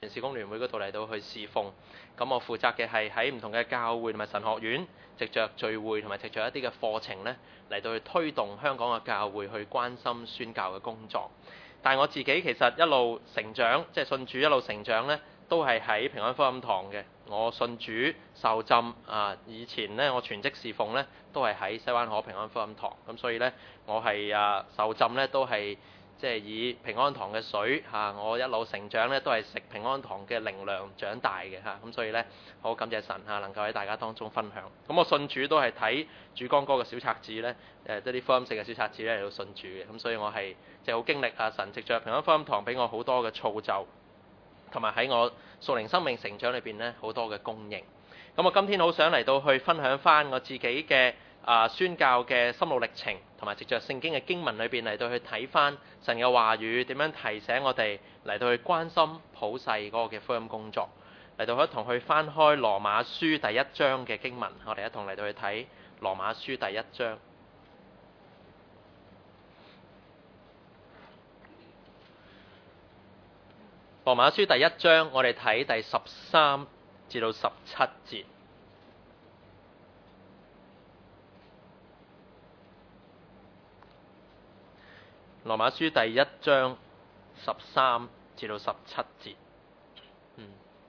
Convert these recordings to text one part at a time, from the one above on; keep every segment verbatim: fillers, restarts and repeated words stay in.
事工聯會嗰度嚟到去侍奉。咁我負責嘅係喺唔同嘅教會同埋神學院，藉着聚會同埋藉着一啲嘅課程咧，嚟到去推動香港嘅教會去關心宣教嘅工作。但係我自己其實一路成長，即係信主一路成長咧，都係喺平安福音堂嘅。我信主受浸啊，以前咧我全職侍奉咧都係喺西灣河平安福音堂。咁所以咧我係啊受浸咧都係即係以平安堂嘅水嚇、啊，我一路成長咧都係食平安堂嘅靈糧長大嘅嚇。咁、啊、所以咧好感謝神嚇、啊，能夠喺大家當中分享。咁我信主都係睇主光哥嘅小冊子咧，誒即係啲福音性嘅小冊子咧嚟到信主嘅。咁所以我係即係好經歷啊神藉着平安福音堂俾我好多嘅造就，同埋喺我屬靈生命成長裏邊咧好多嘅供應。咁我今天好想嚟到去分享翻我自己嘅啊宣教嘅心路歷程，同埋藉着聖經嘅經文裏邊嚟到去睇翻神嘅話語點樣提醒我哋嚟到去關心普世嗰個嘅福音工作，嚟到一同去翻開羅馬書第一章嘅經文，我哋一同嚟到去睇羅馬書第一章。羅馬書第一章，我哋睇第十三至到十七節。羅馬書第一章十三至到十七節。嗯，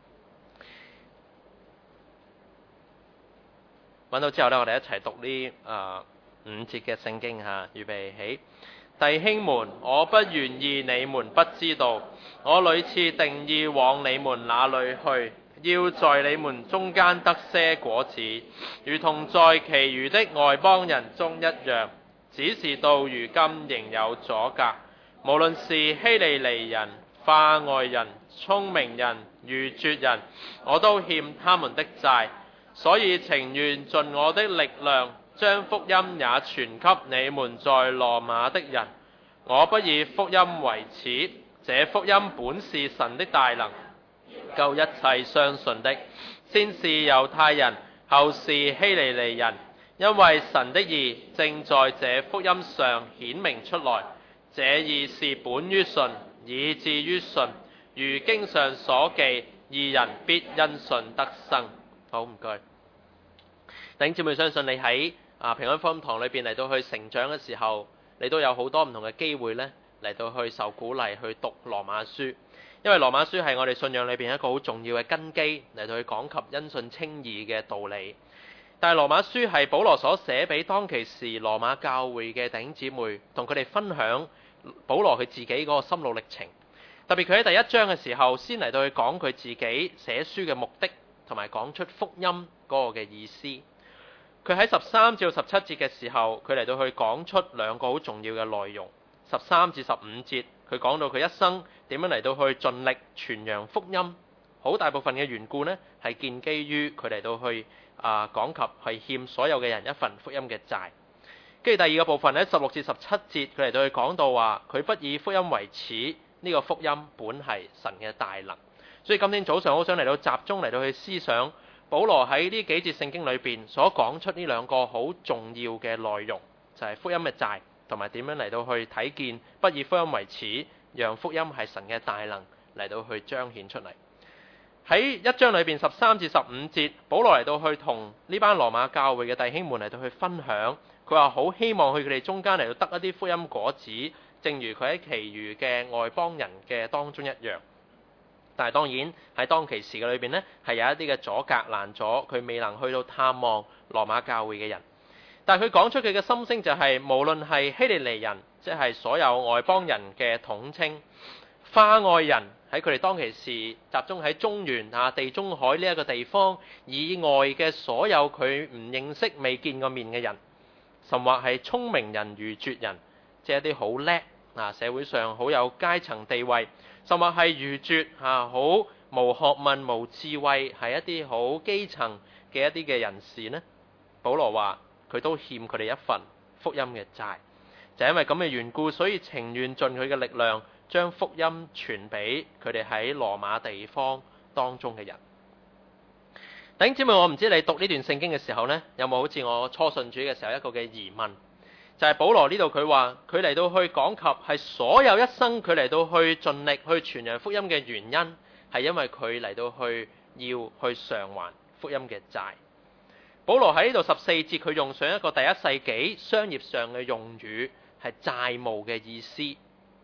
揾到之後呢，我哋一齊讀呢啊五節嘅聖經嚇，預備起。弟兄們，我不願意你們不知道，我屢次定意往你們那裏去，要在你們中間得些果子，如同在其餘的外邦人中一樣。只是到如今仍有阻隔，無論是希利尼人、化外人、聰明人、愚拙人，我都欠他們的債，所以情願盡我的力量，將福音也傳給你們在羅馬的人。我不以福音為恥，這福音本是神的大能，救一切相信的，先是猶太人，後是希利尼人。因為神的義正在這福音上顯明出來，這義是本於信，以致於信。如經上所記，義人必因信得生。好，唔該。弟兄姊妹，相信你喺啊平安福音堂裏邊嚟到去成長嘅時候，你都有好多唔同嘅機會咧嚟到去受鼓勵去讀羅馬書，因為羅馬書係我哋信仰裏邊一個好重要嘅根基，嚟到去講及因信稱義嘅道理。但係羅馬書係保羅所寫俾當其時羅馬教會嘅弟兄姊妹，同佢哋分享保羅佢自己嗰個心路歷程。特別佢喺第一章嘅時候，先嚟到去講佢自己寫書嘅目的，同埋講出福音嗰個嘅意思。佢喺十三至十七節嘅時候，佢嚟到去講出兩個好重要嘅內容。十三至十五節，佢講到佢一生點樣嚟到去盡力傳揚福音。好大部分嘅緣故呢，係建基於佢嚟到去啊講及係欠所有嘅人一份福音嘅債。跟住第二個部分咧，十六至十七節，佢嚟到去講到話，佢不以福音為恥，呢、這個福音本係神嘅大能。所以今天早上好想嚟到集中嚟到去思想保羅喺呢幾節聖經裏邊所講出呢兩個好重要嘅內容，就係、是、福音嘅債，同埋點樣嚟到去睇見不以福音為恥，讓福音係神嘅大能嚟到去彰顯出嚟。喺一章裏邊十三至十五節，保羅嚟到去同呢班羅馬教會嘅弟兄們嚟到去分享，佢話好希望去佢哋中間嚟到得一啲福音果子，正如佢喺其餘嘅外邦人嘅當中一樣。但係當然喺當其時嘅裏邊呢，係有一啲嘅阻隔攔阻，佢未能去到探望羅馬教會嘅人。但係佢講出佢嘅心聲就係、是，無論係希利尼人，即係所有外邦人嘅統稱，化外人喺佢哋當其時集中喺中原啊地中海呢一個地方以外嘅所有佢唔認識未見過面嘅人，甚或係聰明人、愚拙人，即係一啲好叻啊社會上好有階層地位，甚或係愚拙啊好無學問無智慧，係一啲好基層嘅一啲嘅人士呢，保羅話佢都欠佢哋一份福音嘅債，就係因為咁嘅緣故，所以情願盡佢嘅力量，將福音傳俾佢哋喺羅馬地方當中嘅人。弟兄姊妹，我唔知你讀呢段聖經嘅時候呢，有冇好似我初信主嘅時候一個嘅疑問，就係、是、保羅呢度佢話佢嚟到去講及係所有一生佢嚟到去盡力去傳揚福音嘅原因， 係因為佢嚟到去要去償還福音嘅債。保羅喺呢度十四節，佢用上一個第一世紀商業上嘅用語，係債務嘅意思。弟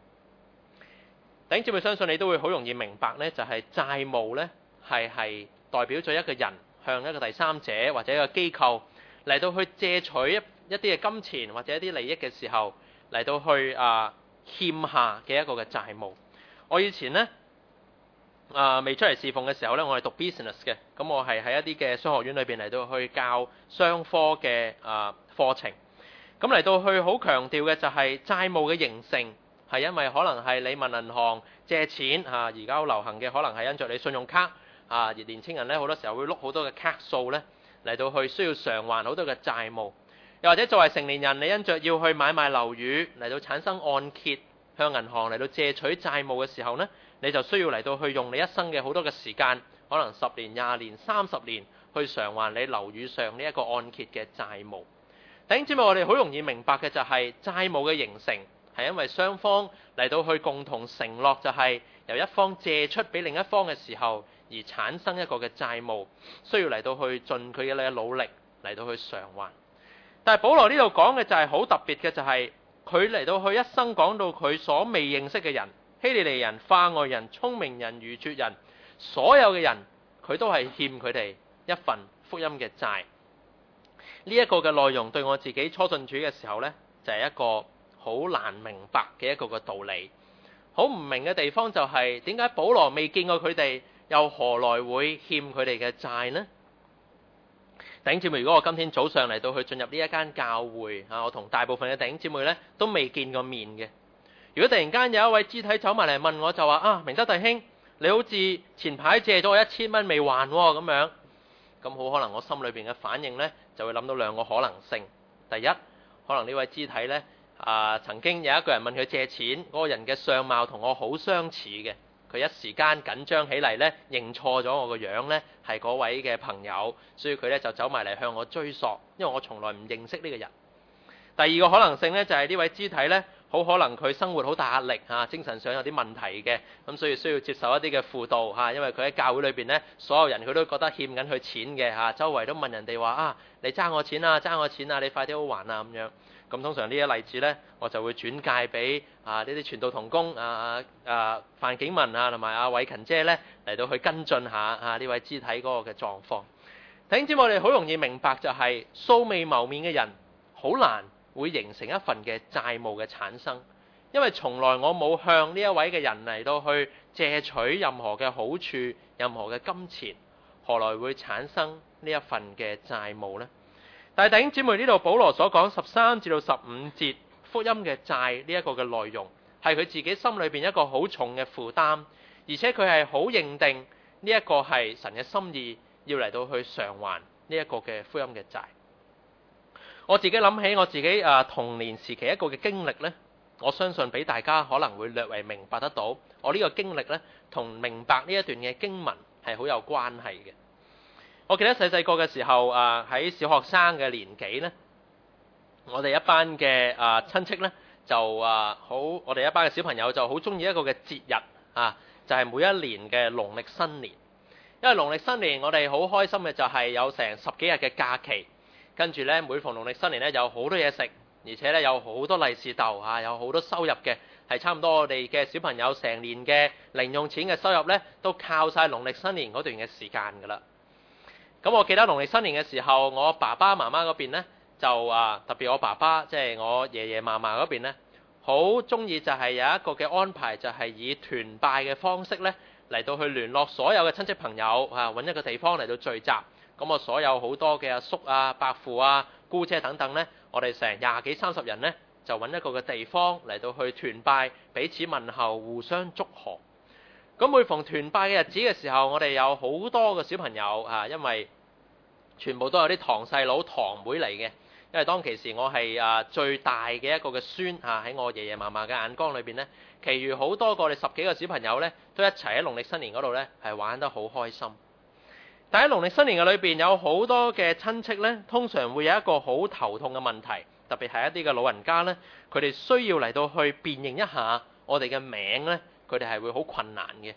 兄姊妹，相信你都會好容易明白呢，就係債務呢係係代表咗一個人向一個第三者或者一個機構嚟到去借取一一啲嘅金錢或者一啲利益嘅時候嚟到去啊欠下嘅一個嘅債務。我以前呢。啊，未出嚟侍奉嘅時候咧，我係讀 business 嘅，咁我係喺一啲嘅商學院裏邊嚟到去教商科嘅啊課程，咁嚟到去好強調嘅就係債務嘅形成係因為可能係你問銀行借錢啊，而家好流行嘅可能係因着你信用卡啊，而年青人咧好多時候會碌好多嘅卡數咧嚟到去需要償還好多嘅債務，又或者作為成年人，你因着要去買賣樓宇嚟到產生按揭，向銀行嚟到借取債務嘅時候呢，你就需要嚟到去用你一生嘅好多嘅時間，可能十年、廿年、三十年去償還你樓宇上呢一個按揭嘅債務。弟兄姊妹，我哋好容易明白嘅就係債務嘅形成係因為雙方嚟到去共同承諾，就係由一方借出俾另一方嘅時候而產生一個嘅債務，需要嚟到去盡佢嘅努力嚟到去償還。但係保羅呢度講嘅就係好特別嘅，就係佢嚟到去一生講到佢所未認識嘅人，希利尼人、化外人、聰明人、愚拙人，所有嘅人佢都係欠佢哋一份福音嘅債。呢一個嘅內容對我自己初信主嘅時候呢，就係一個好難明白嘅一個嘅道理。好唔明嘅地方就係點解保羅未見過佢哋，又何來會欠佢哋嘅債呢？弟兄姊妹，如果我今天早上嚟到去進入呢一間教會啊，我同大部分嘅弟兄姊妹呢都未見過面嘅。如果突然間有一位肢體走埋嚟問我，就話啊，明德弟兄，你好似前排借咗我一千蚊未還喎，咁樣，咁好可能我心裏邊嘅反應呢，就會諗到兩個可能性。第一，可能呢位肢體呢，啊，曾經有一個人問佢借錢，嗰個人嘅相貌同我好相似嘅，佢一時間緊張起嚟呢，認錯咗我個樣呢係嗰位嘅朋友，所以佢呢就走埋嚟向我追索，因為我從來唔認識呢個人。第二個可能性呢，就係呢位肢體呢，好可能佢生活好大壓力嚇，精神上有啲問題嘅，咁所以需要接受一啲嘅輔導嚇，因為佢喺教會裏邊呢，所有人佢都覺得欠緊佢錢嘅嚇，周圍都問人哋話啊，你爭我錢啊，爭我錢啊，你快啲好還啊咁樣。咁通常呢啲例子呢，我就會轉介俾啊呢啲傳道同工啊啊范景文啊同埋阿偉勤姐呢嚟到去跟進下啊呢位肢體嗰個嘅狀況。弟兄姊妹，我哋好容易明白就係素未謀面嘅人好難會形成一份嘅債務嘅產生，因為從來我冇向呢一位嘅人嚟到去借取任何嘅好處、任何嘅金錢，何來會產生呢一份嘅債務呢？但係弟兄姊妹，呢度保羅所講十三至到十五節福音嘅債呢一個嘅內容，係佢自己心裏邊一個好重嘅負擔，而且佢係好認定呢一個係神嘅心意，要嚟到去償還呢一個嘅福音嘅債。我自己諗起我自己啊童年時期一個嘅經歷呢，我相信俾大家可能會略為明白得到，我呢個經歷呢，同明白呢一段嘅經文係好有關係嘅。我記得細細個嘅時候啊，喺小學生嘅年紀呢，我哋一班嘅啊親戚呢，就啊好，我哋一班嘅小朋友就好中意一個嘅節日啊，就係每一年嘅農曆新年。因為農曆新年我哋好開心嘅就係有成十幾日嘅假期。跟住咧，每逢農曆新年咧，有好多嘢食，而且咧有好多利是逗嚇，有好多收入嘅，係差唔多我哋嘅小朋友成年嘅零用錢嘅收入咧，都靠晒農曆新年嗰段嘅時間噶啦。咁我記得農曆新年嘅時候，我爸爸媽媽嗰邊咧就啊，特別我爸爸即係我爺爺嫲嫲嗰邊咧，好中意就係有一個嘅安排，就係以團拜嘅方式咧嚟到去聯絡所有嘅親戚朋友啊，揾一個地方嚟到聚集。咁我所有好多嘅阿叔啊、伯父啊、姑姐等等呢，我哋成廿幾三十人呢，就揾一個嘅地方嚟到去團拜，彼此問候，互相祝賀。咁每逢團拜嘅日子嘅時候，我哋有好多嘅小朋友啊，因為全部都有啲堂細佬、堂妹嚟嘅。因為當其時我係啊最大嘅一個嘅孫啊，喺我爺爺嫲嫲嘅眼光裏邊呢，其餘好多個我哋十幾個小朋友呢，都一齊喺農曆新年嗰度呢，係玩得好開心。但喺農曆新年嘅裏邊，有好多嘅親戚呢，通常會有一個好頭痛嘅問題，特別係一啲嘅老人家呢，佢哋需要嚟到去辨認一下我哋嘅名呢，佢哋係會好困難嘅，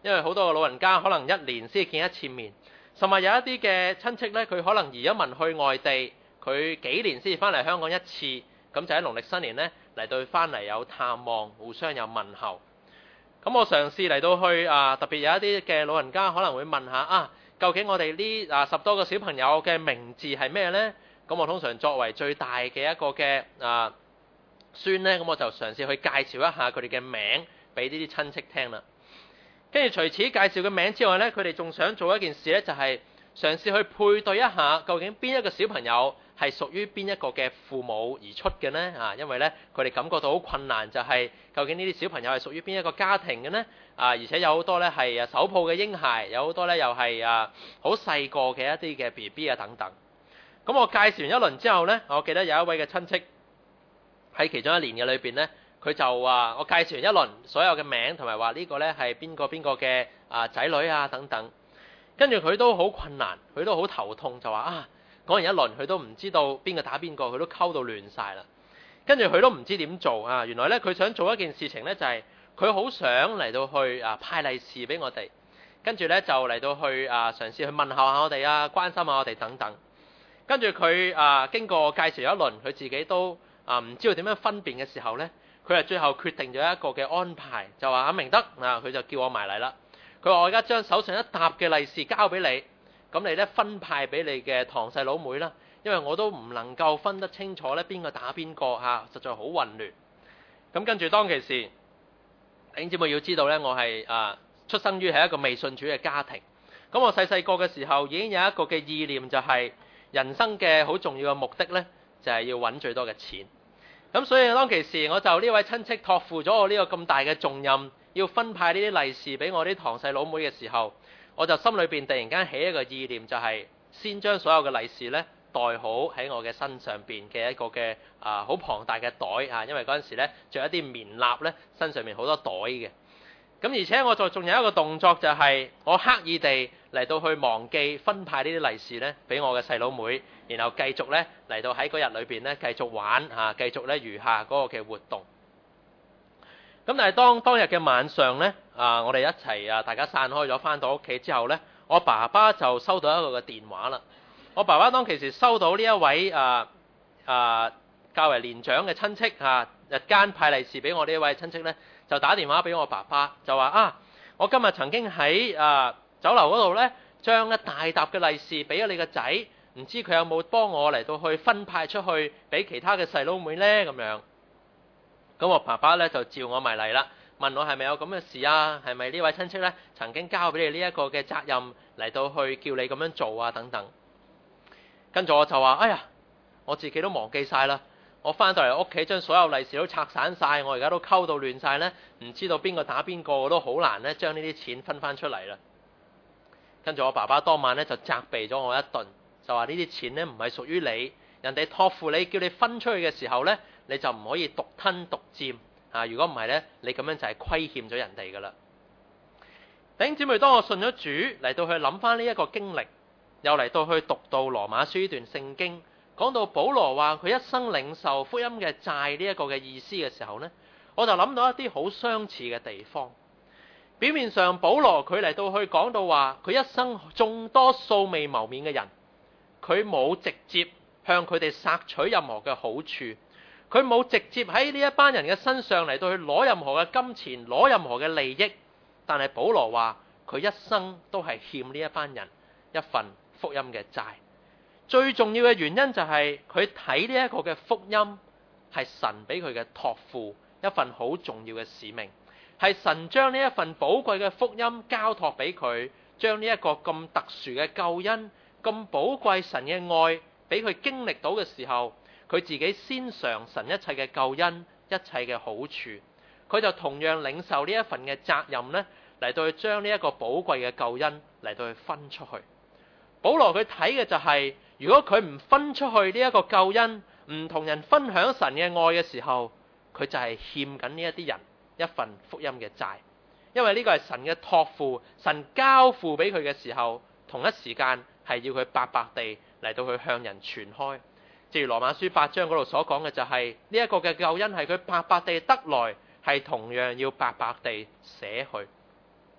因為好多個老人家可能一年先見一次面，甚至有一啲嘅親戚咧，佢可能移咗民去外地，佢幾年先至翻嚟香港一次，咁就喺農曆新年咧嚟到翻嚟有探望，互相有問候。咁我嘗試嚟到去啊，特別有一啲嘅老人家可能會問下啊，究竟我哋呢啊十多個小朋友嘅名字係咩呢？咁我通常作為最大嘅一個嘅啊孫呢，咁我就嘗試去介紹一下佢哋嘅名俾呢啲親戚聽啦。跟住除此介紹嘅名之外呢，佢哋仲想做一件事呢，就係嘗試去配對一下究竟邊一個小朋友係屬於邊一個嘅父母而出嘅呢？啊，因為呢，佢哋感覺到好困難，就係究竟呢啲小朋友係屬於邊一個家庭嘅呢？啊，而且有好多呢係啊手抱嘅嬰孩，有好多呢又係啊好細個嘅一啲嘅 B B 啊等等。咁我介紹完一輪之後呢，我記得有一位嘅親戚喺其中一年嘅裏邊呢，佢就話我介紹完一輪所有嘅名，同埋話呢個呢係邊個邊個嘅啊仔女啊等等。跟住佢都好困難，佢都好頭痛，就話啊講完一輪，佢都唔知道邊個打邊個，佢都溝到亂晒啦。跟住佢都唔知點做啊！原來呢，佢想做一件事情呢，就係佢好想嚟到去啊派利是俾我哋，跟住呢，就嚟到去啊嘗試去問候下我哋啊，關心下我哋等等。跟住佢啊經過介紹一輪，佢自己都啊唔知道點樣分辨嘅時候呢，佢係最後決定咗一個嘅安排，就話阿明德啊，佢就叫我埋嚟啦。佢話我而家將手上一沓嘅利是交俾你，咁你呢分派俾你嘅堂細佬妹啦，因為我都唔能夠分得清楚呢邊個打邊個嚇，實在好混亂。咁跟住當其時，弟兄姊妹要知道呢，我係啊出生於係一個未信主嘅家庭。咁我細細個嘅時候已經有一個嘅意念，就係人生嘅好重要嘅目的呢，就係要揾最多嘅錢。咁所以當其時，我就呢位親戚託付咗我呢個咁大嘅重任，要分派呢啲利是俾我啲堂細佬妹嘅時候，我就心裏邊突然間起一個意念，就係先將所有嘅利是呢袋好喺我嘅身上邊嘅一個嘅啊好龐大嘅袋啊，因為嗰陣時呢著一啲棉衲呢，身上面好多袋嘅。咁而且我就仲有一個動作，就係我刻意地嚟到去忘記分派呢啲利是呢俾我嘅細佬妹，然後繼續呢嚟到喺嗰日裏邊呢繼續玩啊，繼續呢餘下嗰個嘅活動。咁但係當當日嘅晚上呢，啊，我哋一齊啊，大家散開咗，翻到屋企之後呢，我爸爸就收到一個嘅電話啦。我爸爸當其時收到呢一位啊啊較為年長嘅親戚啊，日間派利是俾我呢一位親戚呢，就打電話俾我爸爸，就話啊，我今日曾經喺啊酒樓嗰度呢，將一大沓嘅利是俾咗你個仔，唔知佢有冇幫我嚟到去分派出去俾其他嘅細佬妹呢？咁樣。咁我爸爸咧就召我埋嚟啦，問我係咪有咁嘅事啊？係咪呢位親戚咧曾經交俾你呢一個嘅責任嚟到去叫你咁樣做啊？等等。跟住我就話：哎呀，我自己都忘記晒啦！我翻到嚟屋企將所有利是都拆散晒，我而家都溝到亂晒咧，唔知道邊個打邊個，我都好難咧將呢啲錢分翻出嚟啦。跟住我爸爸當晚咧就責備咗我一頓，就話呢啲錢咧唔係屬於你，人哋託付你叫你分出去嘅時候咧，你就唔可以獨吞獨佔啊！如果唔係呢，你咁樣就係虧欠咗人哋噶啦。弟兄姊妹，當我信咗主嚟到去諗翻呢一個經歷，又嚟到去讀到羅馬書呢段聖經，講到保羅話佢一生領受福音嘅債呢一個嘅意思嘅時候呢，我就諗到一啲好相似嘅地方。表面上保羅佢嚟到去講到話佢一生眾多素未謀面嘅人，佢冇直接向佢哋索取任何嘅好處。佢冇直接喺呢一班人嘅身上嚟到去攞任何嘅金錢，攞任何嘅利益，但係保羅話佢一生都係欠呢一班人一份福音嘅債。最重要嘅原因就係佢睇呢一個嘅福音係神俾佢嘅託付，一份好重要嘅使命，係神將呢一份寶貴嘅福音交託俾佢，將呢一個咁特殊嘅救恩，咁寶貴神嘅愛俾佢經歷到嘅時候，佢自己先嘗神一切嘅救恩，一切嘅好處，佢就同樣領受呢一份嘅責任呢，嚟到去將呢一個寶貴嘅救恩嚟到去分出去。保羅佢睇嘅就係、是，如果佢唔分出去呢一個救恩，唔同人分享神嘅愛嘅時候，佢就係欠緊呢一啲人一份福音嘅債。因為呢個係神嘅託付，神交付俾佢嘅時候，同一時間係要佢白白地嚟到去向人傳開。正如羅馬書八章嗰度所講嘅就係呢一個嘅救恩係佢白白地得來，係同樣要白白地捨去。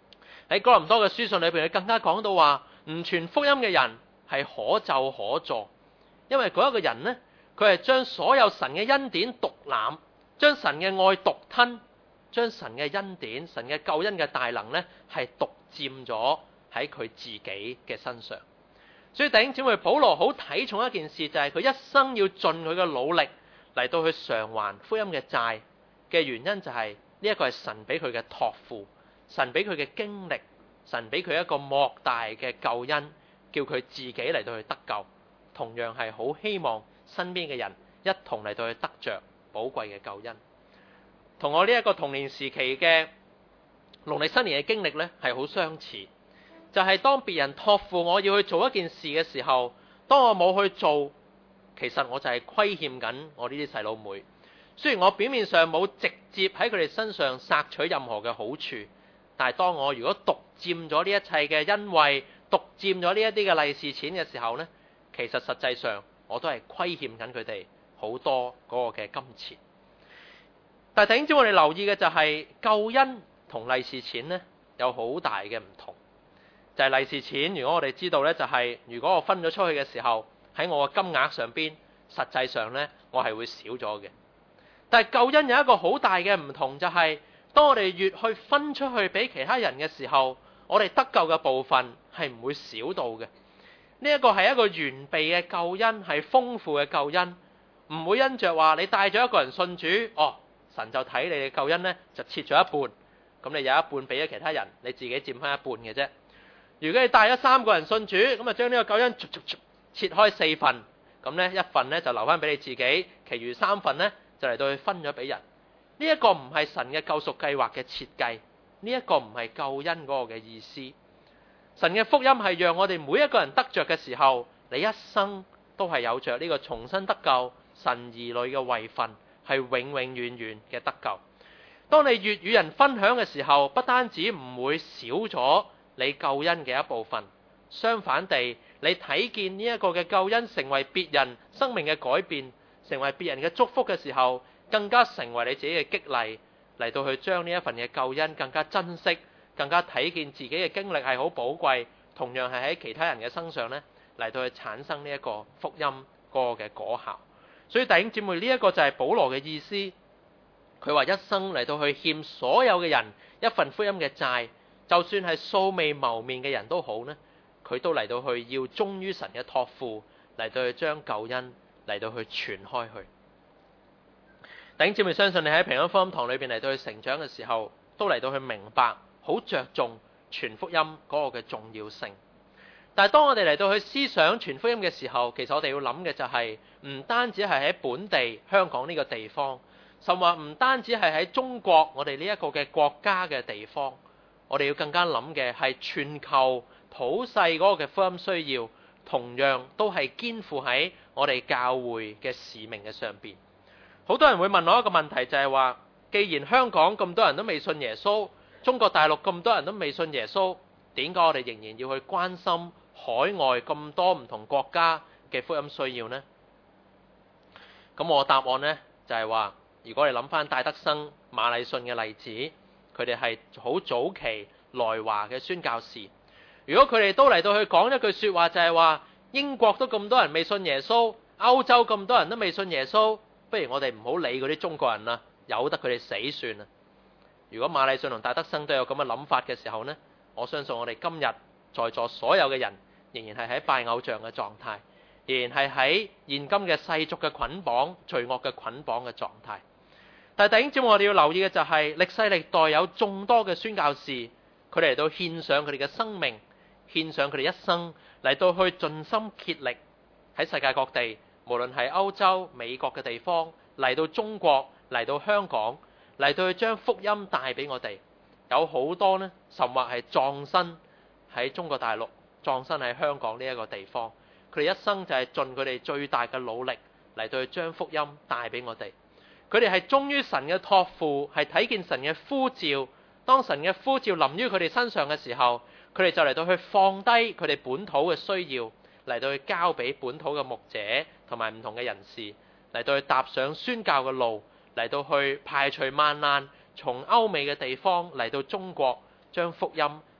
喺哥林多嘅書信裏邊，佢更加講到話，唔傳福音嘅人係可咒可詛，因為嗰一個人呢，佢係將所有神嘅恩典獨攬，將神嘅愛獨吞，將神嘅恩典、神嘅救恩嘅大能呢，係獨佔咗喺佢自己嘅身上。所以弟兄姊妹，保羅好睇重一件事，就係佢一生要盡佢嘅努力嚟到去償還福音嘅債嘅原因，就係呢一個係神俾佢嘅託付，神俾佢嘅經歷，神俾佢一個莫大嘅救恩，叫佢自己嚟到去得救，同樣係好希望身邊嘅人一同嚟到去得着寶貴嘅救恩。同我呢一個童年時期嘅農曆新年嘅經歷呢，係好相似。就係當別人託付我要去做一件事嘅時候，當我冇去做，其實我就係虧欠緊我呢啲細佬妹。雖然我表面上冇直接喺佢哋身上索取任何嘅好處，但係當我如果獨佔咗呢一切嘅恩惠，獨佔咗呢一啲嘅利是錢嘅時候呢，其實實際上我都係虧欠緊佢哋好多嗰個嘅金錢。但係弟兄姊妹，我哋留意嘅就係救恩同利是錢呢，有好大嘅唔同。就係利是錢，如果我哋知道呢，就係如果我分咗出去嘅時候，喺我嘅金額上邊，實際上呢，我係會少咗嘅。但係救恩有一個好大嘅唔同，就係當我哋越去分出去俾其他人嘅時候，我哋得救嘅部分係唔會少到嘅。呢一個係一個完備嘅救恩，係豐富嘅救恩，唔會因着話你帶咗一個人信主，哦，神就睇你嘅救恩呢，就切咗一半，咁你有一半俾咗其他人，你自己佔翻一半嘅啫。如果你帶咗三個人信主，咁啊將呢個救恩切開四份，咁呢一份呢就留翻俾你自己，其餘三份呢就嚟到去分咗俾人。呢一個唔係神嘅救贖計劃嘅設計，呢一個唔係救恩嗰個嘅意思。神嘅福音係讓我哋每一個人得着嘅時候，你一生都係有着呢個重新得救神兒女嘅位份，係永永遠遠嘅得救。當你越與人分享嘅時候，不單止唔會少咗你救恩嘅一部分，相反地，你睇見呢一個嘅救恩成為別人生命嘅改變，成為別人嘅祝福嘅時候，更加成為你自己嘅激勵，嚟到去將呢一份嘅救恩更加珍惜，更加睇見自己嘅經歷係好寶貴，同樣係喺其他人嘅身上呢嚟到去產生呢一個福音嗰個嘅果效。所以弟兄姊妹，呢一個就係保羅嘅意思，佢話一生嚟到去欠所有嘅人一份福音嘅債。就算係素未謀面嘅人都好呢，佢都嚟到去要忠於神嘅託付，嚟到去將救恩嚟到去傳開去。弟兄姊妹，相信你喺平安福音堂裏邊嚟到去成長嘅時候，都嚟到去明白好着重傳福音嗰個嘅重要性。但係當我哋嚟到去思想傳福音嘅時候，其實我哋要諗嘅就係唔單止係喺本地香港呢個地方，甚或唔單止係喺中國我哋呢一個嘅國家嘅地方。我哋要更加諗嘅係全球普世嗰個嘅福音需要，同樣都係肩負喺我哋教會嘅使命嘅上邊。好多人會問我一個問題，就係話，既然香港咁多人都未信耶穌，中國大陸咁多人都未信耶穌，點解我哋仍然要去關心海外咁多唔同國家嘅福音需要呢？咁我答案呢，就係話，如果你諗翻戴德生、馬禮遜嘅例子，佢哋係好早期來華嘅宣教士。如果佢哋都嚟到去講一句說話，就係話英國都咁多人未信耶穌，歐洲咁多人都未信耶穌，不如我哋唔好理嗰啲中國人啦，由得佢哋死算啦。如果馬禮遜同戴德生都有咁嘅諗法嘅時候呢，我相信我哋今日在座所有嘅人仍然係喺拜偶像嘅狀態，仍然係喺現今嘅世俗嘅捆綁、罪惡嘅捆綁嘅狀態。但係弟兄姊妹，我哋要留意嘅就係歷世歷代有眾多嘅宣教士，佢哋嚟到獻上佢哋嘅生命，獻上佢哋一生嚟到去盡心竭力喺世界各地，無論係歐洲、美國嘅地方，嚟到中國、嚟到香港，嚟到去將福音帶俾我哋。有好多呢，甚或係葬身喺中國大陸、葬身喺香港呢一個地方，佢哋一生就係盡佢哋最大嘅努力嚟到去將福音帶俾我哋。佢哋係忠於神嘅託付，係睇見神嘅呼召。當神嘅呼召臨於佢哋身上嘅時候，佢哋就嚟到去放低佢哋本土嘅需要，嚟到去交俾本土嘅牧者同埋唔同嘅人士，嚟到去踏上宣教嘅路，嚟到去排除萬難，從歐美嘅地方嚟到中國，將福音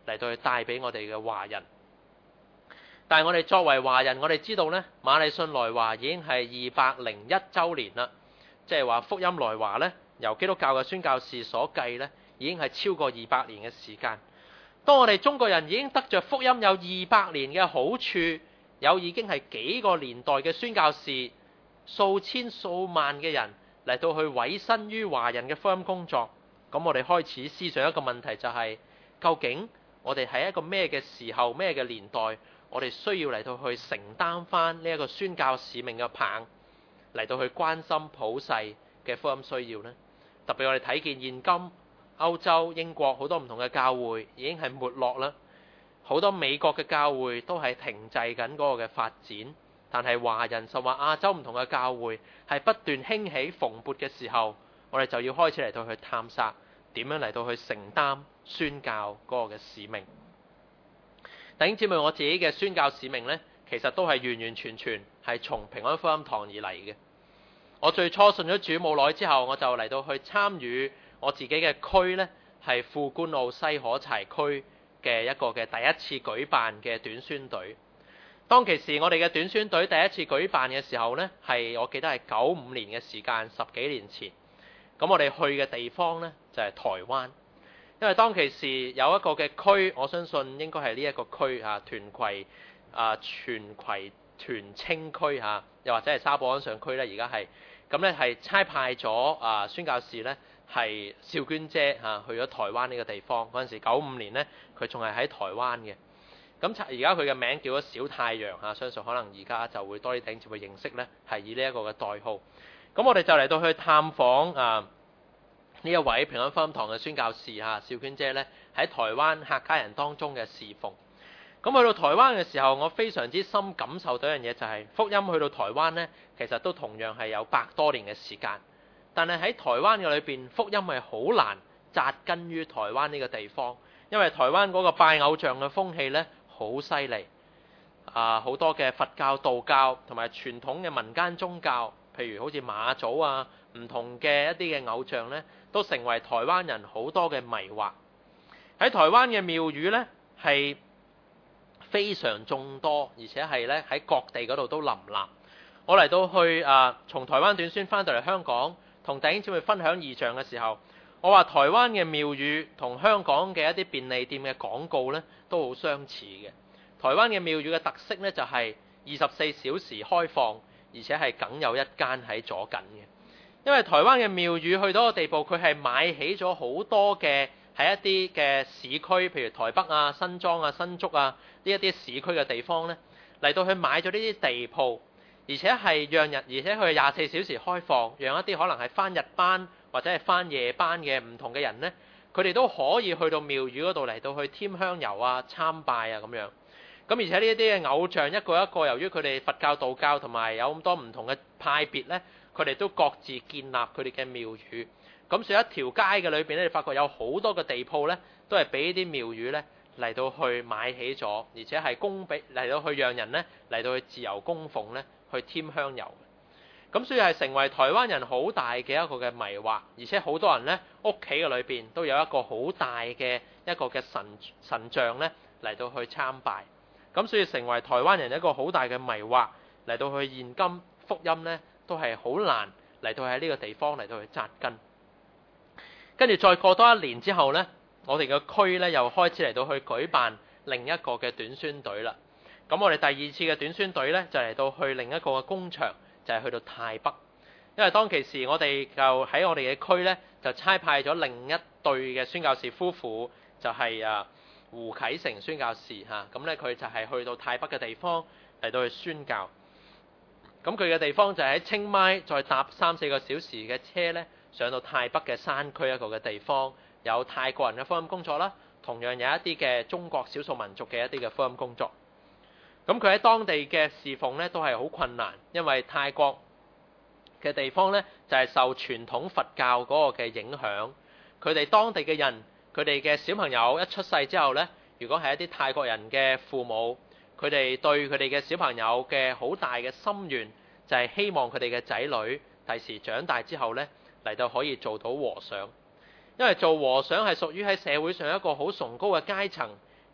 嚟到去帶俾我哋嘅華人。但係我哋作為華人，我哋知道呢，馬禮遜來華已經係二百零一週年啦，即係話福音來華呢，由基督教嘅宣教士所計呢，已經係超過二百年嘅時間。當我哋中國人已經得着福音有二百年嘅好處，有已經係幾個年代嘅宣教士，數千數萬嘅人嚟到去委身於華人嘅福音工作，咁我哋開始思想一個問題，就係究竟我哋喺一個咩嘅時候、咩嘅年代，我哋需要嚟到去承擔翻呢一個宣教使命嘅棒，嚟到去關心普世嘅福音需要呢？特別我哋睇見現今歐洲、英國好多唔同嘅教會已經係沒落啦，好多美國嘅教會都係停滯緊嗰個嘅發展，但係華人甚至亞洲唔同嘅教會係不斷興起蓬勃嘅時候，我哋就要開始嚟到去探索點樣嚟到去承擔宣教嗰個嘅使命。弟兄姊妹，我自己嘅宣教使命呢，其實都係完完全全係從平安福音堂而嚟嘅。我最初信咗主冇耐之後，我就嚟到去參與我自己嘅區呢，係富官澳西可柴區嘅一個嘅第一次舉辦嘅短宣隊。當其時我哋嘅短宣隊第一次舉辦嘅時候呢，係我記得係九五年嘅時間，十幾年前。咁我哋去嘅地方呢，就係台灣，因為當其時有一個嘅區，我相信應該係呢一個區啊，屯葵啊，荃葵屯青區嚇，又或者係沙埔安上區呢，而家係咁呢，係差派咗啊宣教士呢，係少娟姐嚇去咗台灣呢個地方。嗰陣時九五年呢，佢仲係喺台灣嘅。咁而家佢嘅名叫咗小太陽嚇，相信可能而家就會多啲弟兄姊妹認識呢，係以呢一個嘅代號。咁我哋就嚟到去探訪啊呢一位平安福音堂嘅宣教士嚇，少娟姐呢，喺台灣客家人當中嘅侍奉。咁去到台灣嘅時候，我非常之深感受到一樣嘢，就係福音去到台灣呢，其實都同樣係有百多年嘅時間。但係喺台灣嘅裏邊，福音係好難紮根於台灣呢個地方，因為台灣嗰個拜偶像嘅風氣呢，好犀利啊！好多嘅佛教、道教同埋傳統嘅民間宗教，譬如好似媽祖啊，唔同嘅一啲嘅偶像呢，都成為台灣人好多嘅迷惑。喺台灣嘅廟宇呢，係非常眾多，而且係咧喺各地嗰度都林立。我嚟到去啊，從台灣短宣翻到嚟香港，同弟兄姊妹分享異象嘅時候，我話台灣嘅廟宇同香港嘅一啲便利店嘅廣告呢都好相似嘅。台灣嘅廟宇嘅特色呢，就係二十四小時開放，而且係梗有一間喺左近嘅。因為台灣嘅廟宇去到個地步，佢係買起咗好多嘅喺一啲嘅市區，譬如台北啊、新莊啊、新竹啊呢一啲市區嘅地方呢，嚟到去買咗呢啲地鋪，而且係讓人，而且佢係廿四小時開放，讓一啲可能係返日班或者係返夜班嘅唔同嘅人呢，佢哋都可以去到廟宇嗰度嚟到去添香油啊、參拜啊咁樣。咁而且呢一啲嘅偶像一個一個，由於佢哋佛教、道教同埋有咁多唔同嘅派別呢，佢哋都各自建立佢哋嘅廟宇。咁所以一條街嘅裏邊咧，你發覺有好多嘅地鋪呢，都係俾啲廟宇呢嚟到去買起咗，而且係供俾嚟到去讓人呢嚟到去自由供奉呢，去添香油。咁所以係成為台灣人好大嘅一個嘅迷惑，而且好多人呢屋企嘅裏邊都有一個好大嘅一個嘅神神像呢嚟到去參拜。咁所以成為台灣人一個好大嘅迷惑，嚟到去現今福音呢都係好難嚟到喺呢個地方嚟到去紮根。跟住再過多一年之後呢，我哋嘅區呢又開始嚟到去舉辦另一個嘅短宣隊啦。咁我哋第二次嘅短宣隊呢，就嚟到去另一個嘅工場，就係去到泰北。因為當其時我哋就喺我哋嘅區呢，就差派咗另一對嘅宣教士夫婦，就係啊胡啟成宣教士嚇。咁呢，佢就係去到泰北嘅地方嚟到去宣教。咁佢嘅地方就係喺清邁，再搭三四個小時嘅車呢，上到泰北嘅山區一個嘅地方，有泰國人嘅福音工作啦，同樣有一啲嘅中國少數民族嘅一啲嘅福音工作。咁佢喺當地嘅侍奉呢，都係好困難，因為泰國嘅地方呢，就係受傳統佛教嗰個嘅影響。佢哋當地嘅人，佢哋嘅小朋友一出世之後呢，如果係一啲泰國人嘅父母，佢哋對佢哋嘅小朋友嘅好大嘅心願，就係希望佢哋嘅仔女第時長大之後呢，嚟到可以做到和尚。因為做和尚係屬於喺社會上一個好崇高嘅階層，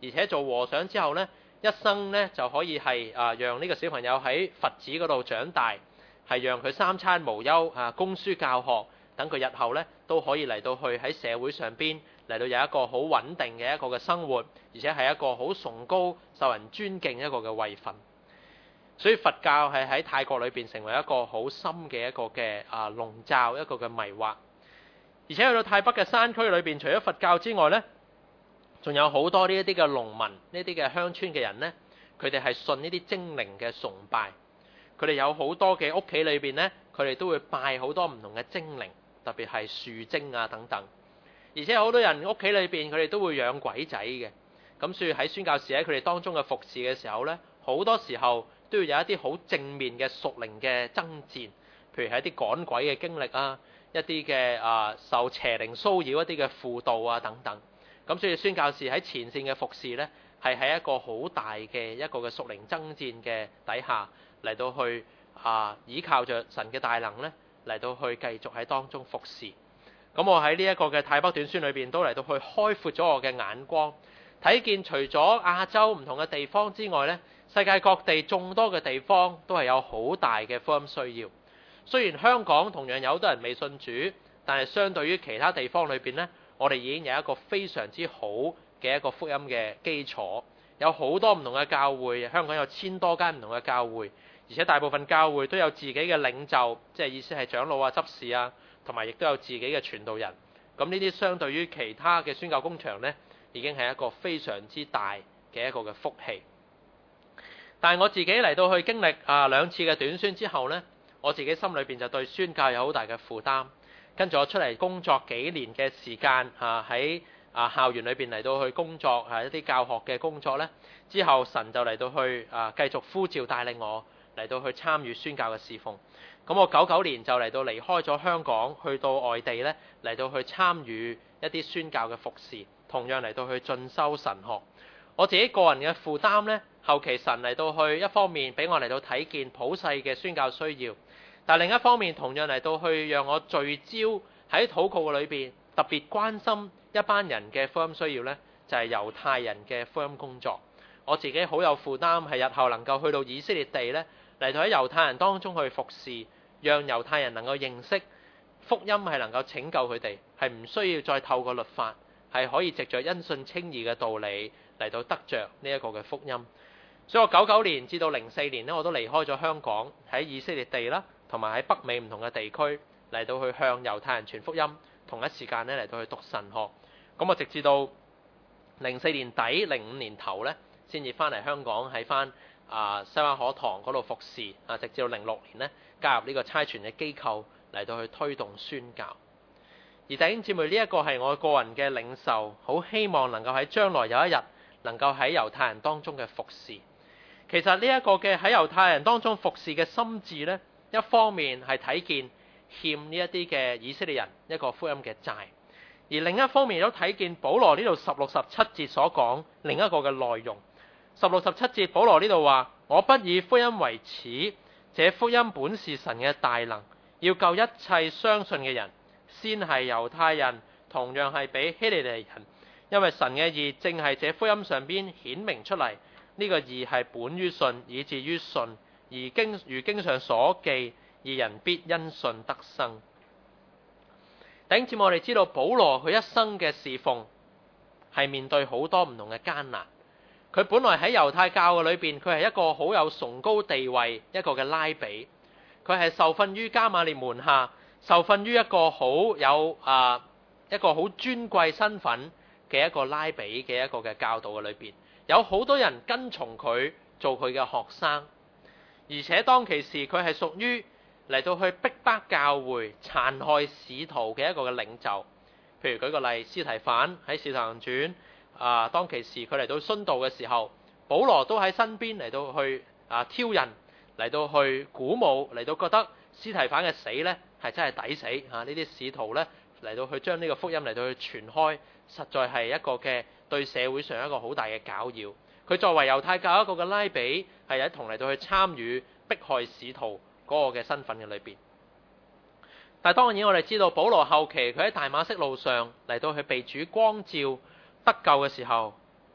而且做和尚之後呢，一生呢就可以係啊讓呢個小朋友喺佛寺嗰度長大，係讓佢三餐無憂啊，供書教學，等佢日後呢都可以嚟到去喺社會上邊嚟到有一個好穩定嘅一個嘅生活，而且係一個好崇高受人尊敬一個嘅位份。所以佛教係喺泰國裏邊成為一個好深嘅一個嘅啊籠罩，一個嘅迷惑。而且去到泰北嘅山區裏邊，除咗佛教之外呢，仲有好多呢一啲嘅農民，呢啲嘅鄉村嘅人呢，佢哋係信呢啲精靈嘅崇拜。佢哋有好多嘅屋企裏邊呢，佢哋都會拜好多唔同嘅精靈，特別係樹精啊等等。而且好多人屋企裏邊佢哋都會養鬼仔嘅。咁所以喺宣教士喺佢哋當中嘅服侍嘅時候呢，好多時候都要有一啲好正面嘅屬靈嘅爭戰，譬如係一啲趕鬼嘅經歷啊，一啲嘅啊受邪靈騷擾一啲嘅輔導啊等等。咁所以宣教士喺前線嘅服侍呢，係喺一個好大嘅一個嘅屬靈爭戰嘅底下嚟到去啊依靠着神嘅大能呢，嚟到去繼續喺當中服侍。咁我喺呢一個嘅泰北短宣裏邊都嚟到去開闊咗我嘅眼光，睇見除咗亞洲唔同嘅地方之外呢，世界各地眾多嘅地方都係有好大嘅福音需要。雖然香港同樣有好多人未信主，但係相對於其他地方裏邊呢，我哋已經有一個非常之好嘅一個福音嘅基礎，有好多唔同嘅教會，香港有千多間唔同嘅教會，而且大部分教會都有自己嘅領袖，即係意思係長老啊、執事啊，同埋亦都有自己嘅傳道人。咁呢啲相對於其他嘅宣教工場呢，已經係一個非常之大嘅一個嘅福氣。但係我自己嚟到去經歷啊兩次嘅短宣之後呢，我自己心裏邊就對宣教有好大嘅負擔。跟住我出嚟工作幾年嘅時間啊，喺啊校園裏邊嚟到去工作啊一啲教學嘅工作呢，之後神就嚟到去啊繼續呼召帶領我嚟到去參與宣教嘅侍奉。咁我九九年就嚟到離開咗香港，去到外地呢，嚟到去參與一啲宣教嘅服侍，同樣嚟到去進修神學。我自己個人嘅負擔呢，後期神嚟到去一方面俾我嚟到睇見普世嘅宣教需要，但另一方面同樣嚟到去讓我聚焦喺禱告嘅裏邊，特別關心一班人嘅福音需要呢，就係猶太人嘅福音工作。我自己好有負擔，係日後能夠去到以色列地呢，嚟到喺猶太人當中去服侍，讓猶太人能夠認識福音係能夠拯救佢哋，係唔需要再透過律法，係可以藉着因信稱義嘅道理嚟到得着呢一個嘅福音。所以我九九年至到零四年呢，我都離開咗香港，喺以色列地啦，同埋喺北美唔同嘅地區嚟到去向猶太人傳福音，同一時間呢嚟到去讀神學。咁我直至到零四年底、零五年頭呢，先至翻嚟香港喺翻啊西灣河堂嗰度服侍啊，直至到零六年呢，加入呢個差傳嘅機構嚟到去推動宣教。而弟兄姊妹，呢一個係我個人嘅領受，好希望能夠喺將來有一日能夠喺猶太人當中嘅服侍。其實呢一個嘅喺猶太人當中服侍嘅心志呢，一方面係睇見欠呢一啲嘅以色列人一個福音嘅債，而另一方面亦都睇見保羅呢度十六十七節所講另一個嘅內容。十六十七節保羅呢度話：我不以福音為恥，這福音本是神嘅大能，要救一切相信嘅人，先係猶太人，同樣係俾希利尼人，因為神嘅義正係這福音上邊顯明出嚟。呢個義係本於信，以至於信，而經如經上所記，義人必因信得生。弟兄姊妹，我哋知道保羅佢一生嘅侍奉係面對好多唔同嘅艱難。佢本來喺猶太教嘅裏邊，佢係一個好有崇高地位一個嘅拉比，佢係受訓於迦瑪列門下，受訓於一個好有啊一個好尊貴身份嘅一個拉比嘅一個嘅教導嘅裏邊。有好多人跟從佢做佢嘅學生，而且當其時佢係屬於嚟到去逼迫教會、殘害使徒嘅一個嘅領袖。譬如舉個例，司提反喺《使徒行傳》啊，當其時佢嚟到殉道嘅時候，保羅都喺身邊嚟到去啊挑釁，嚟到去鼓舞，嚟到覺得司提反嘅死呢係真係抵死啊！呢啲使徒呢嚟到去將呢個福音嚟到去傳開，實在係一個嘅對社會上一個好大嘅攪擾。佢作為猶太教一個嘅拉比，係一同嚟到去參與迫害使徒嗰個嘅身份嘅裏邊。但係當然我哋知道保羅後期佢喺大馬色路上嚟到去被主光照得救嘅時候，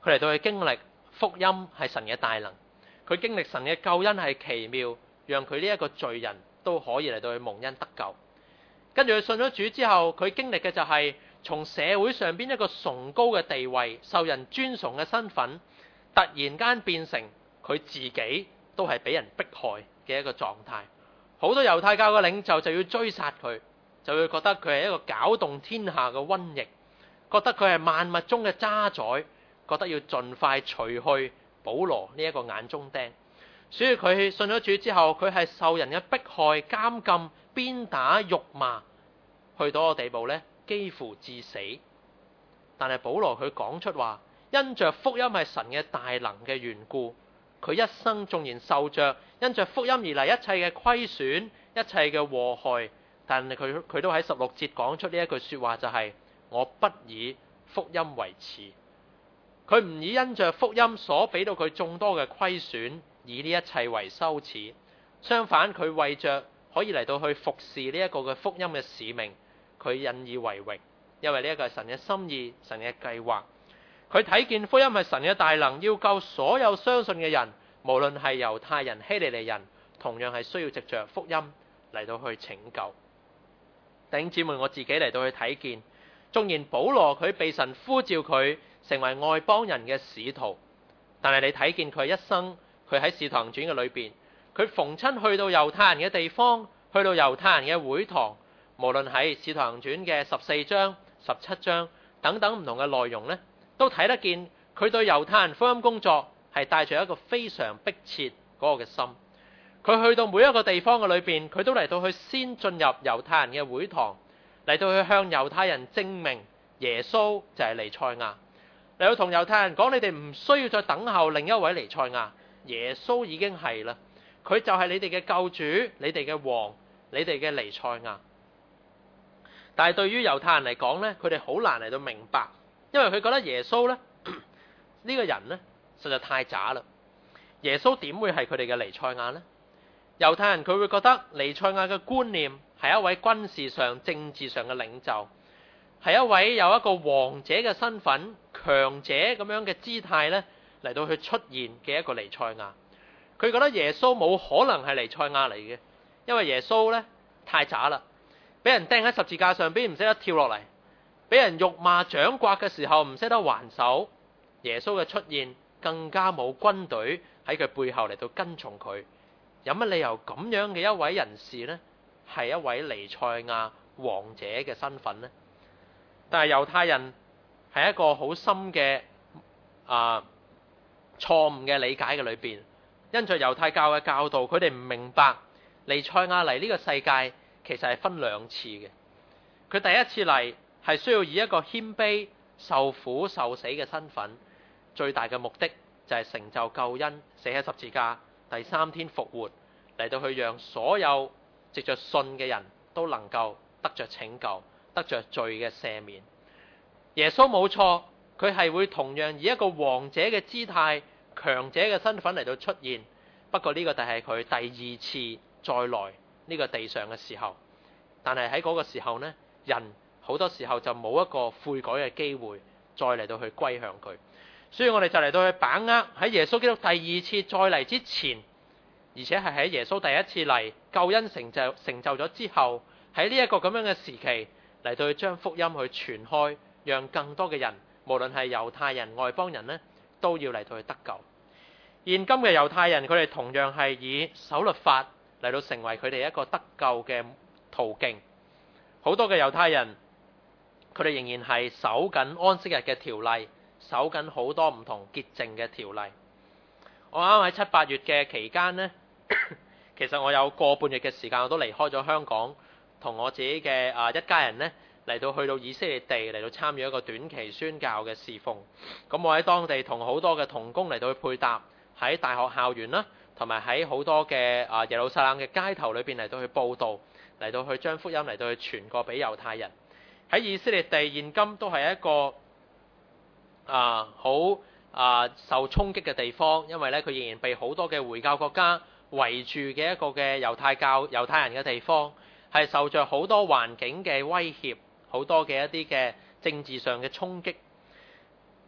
佢嚟到去經歷福音係神嘅大能，佢經歷神嘅救恩係奇妙，讓佢呢一個罪人都可以嚟到去蒙恩得救。跟住佢信咗主之後，佢經歷嘅就係從社會上邊一個崇高嘅地位、受人尊崇嘅身份，突然間變成佢自己都係俾人迫害嘅一個狀態。好多猶太教嘅領袖就要追殺佢，就會覺得佢係一個攪動天下嘅瘟疫，覺得佢係萬物中嘅渣滓，覺得要盡快除去保羅呢一個眼中釘。所以佢信咗主之後，佢係受人嘅迫害、監禁、鞭打、辱罵，去到個地步呢，幾乎致死。但係保羅佢講出話，因着福音係神嘅大能嘅緣故，佢一生縱然受着因着福音而嚟一切嘅虧損、一切嘅禍害，但係佢佢都喺十六節講出呢一句說話，就係、是、我不以福音為恥。佢唔以因着福音所俾到佢眾多嘅虧損，以呢一切為羞恥。相反，佢為着可以嚟到去服侍呢一個嘅福音嘅使命，佢引以為榮，因為呢一個係神嘅心意、神嘅計劃。佢睇見福音係神嘅大能，要救所有相信嘅人，無論係猶太人、希利尼人，同樣係需要藉着福音嚟到去拯救。弟兄姊妹，我自己嚟到去睇見，縱然保羅佢被神呼召佢成為外邦人嘅使徒，但係你睇見佢一生，佢喺使徒行傳嘅裏邊，佢逢親去到猶太人嘅地方，去到猶太人嘅會堂，無論喺使徒行傳嘅十四章、十七章等等唔同嘅內容呢，都睇得見佢對猶太人福音工作係帶住一個非常迫切嗰個嘅心。佢去到每一個地方嘅裏邊，佢都嚟到去先進入猶太人嘅會堂，嚟到去向猶太人證明耶穌就係彌賽亞，嚟到同猶太人講，你哋唔需要再等候另一位彌賽亞，耶穌已經係啦，佢就係你哋嘅救主，你哋嘅王，你哋嘅彌賽亞。但係對於猶太人嚟講呢，佢哋好難嚟到明白，因為佢覺得耶穌呢，呢個人呢實在太渣啦。耶穌點會係佢哋嘅彌賽亞呢？猶太人佢會覺得彌賽亞嘅觀念係一位軍事上、政治上嘅領袖，係一位有一個王者嘅身份、強者咁樣嘅姿態呢嚟到去出現嘅一個彌賽亞。佢覺得耶穌冇可能係彌賽亞嚟嘅，因為耶穌呢太渣啦，俾人釘喺十字架上邊唔識得跳落嚟，俾人辱罵掌摑嘅時候唔識得還手。耶穌嘅出現更加冇軍隊喺佢背後嚟到跟從佢，有乜理由咁樣嘅一位人士呢係一位彌賽亞王者嘅身份呢？但係猶太人係一個好深嘅啊錯誤嘅理解嘅裏邊，因着猶太教嘅教導，佢哋唔明白彌賽亞嚟呢個世界其實係分兩次嘅。佢第一次嚟係需要以一個謙卑、受苦受死嘅身份，最大嘅目的就係成就救恩，死喺十字架，第三天復活，嚟到去讓所有藉着信嘅人都能夠得着拯救，得着罪嘅赦免。耶穌冇錯，佢係會同樣以一個王者嘅姿態、強者嘅身份嚟到出現。不過呢個就係佢第二次再來呢個地上嘅時候。但係喺嗰個時候呢，人好多時候就冇一個悔改嘅機會，再嚟到去歸向佢。所以我哋就嚟到去把握喺耶穌基督第二次再嚟之前，而且係喺耶穌第一次嚟救恩成就成就咗之後，喺呢一個咁樣嘅時期嚟到去將福音去傳開，讓更多嘅人，無論係猶太人、外邦人呢，都要嚟到去得救。現今嘅猶太人，佢哋同樣係以守律法嚟到成為佢哋一個得救嘅途徑。好多嘅猶太人，佢哋仍然係守緊安息日嘅條例，守緊好多唔同潔淨嘅條例。我啱啱喺七八月嘅期間呢，其實我有個半月嘅時間，我都離開咗香港，同我自己嘅啊一家人呢嚟到去到以色列地嚟到參與一個短期宣教嘅侍奉。咁我喺當地同好多嘅同工嚟到去配搭，喺大學校園啦，同埋喺好多嘅啊耶路撒冷嘅街頭裏邊嚟到去報道，嚟到去將福音嚟到去傳過俾猶太人。喺以色列地現今都係一個啊好啊受衝擊嘅地方，因為咧佢仍然被好多嘅回教國家圍住嘅一個嘅猶太教猶太人嘅地方，係受着好多環境嘅威脅，好多嘅一啲嘅政治上嘅衝擊。